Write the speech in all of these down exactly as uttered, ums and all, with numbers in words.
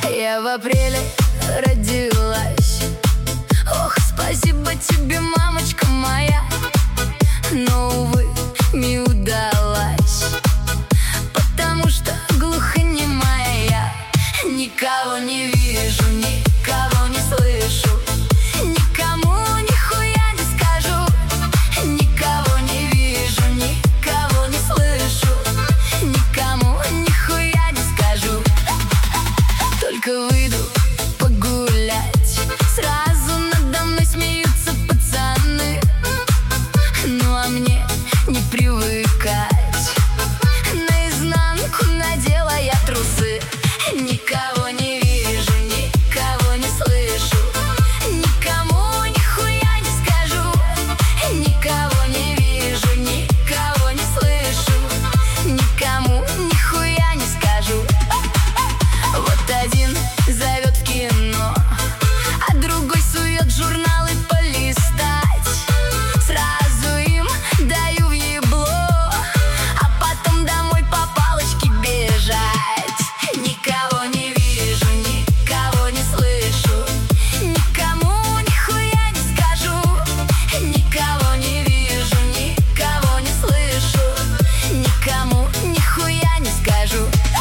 Я в апреле родилась. Ох, спасибо тебе, мамочка моя, но, увы, не удалась, потому что глухонемая я. Никого не вижу, никого не слышу, никому нихуя не скажу. Никого не вижу, никого не слышу, никому нихуя не скажу. Только выйду погулять, сразу надо мной смеются пацаны. Ну а мне не привыкать, наизнанку надела я трусы. Никого не вижу, никого не слышу, никому нихуя не скажу. Никого не вижу, никого не слышу, никому нихуя не скажу. Вот один зовет в кино, а другой сует журналы полистать. Сразу им даю в ебло, а потом домой по палочке бежать. Никого не вижу, никого не слышу, никому нихуя не скажу. Никого не вижу, никого не слышу, никому нихуя не скажу.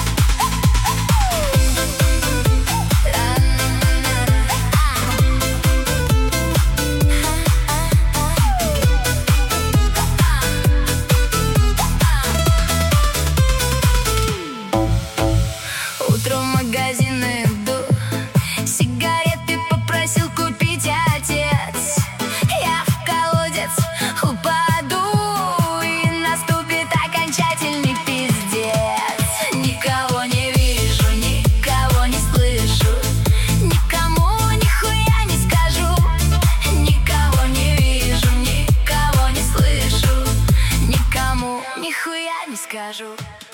Утром в магазин иду, сигареты попросил купить отец. Я в колодец упаду, и наступит окончательный пиздец. Никого не вижу, никого не слышу, никому нихуя не скажу. Никого не вижу, никого не слышу, никому нихуя не скажу.